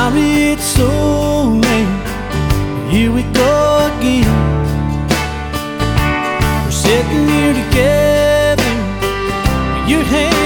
Sorry it's so late, here we go again. We're sitting here together, your hand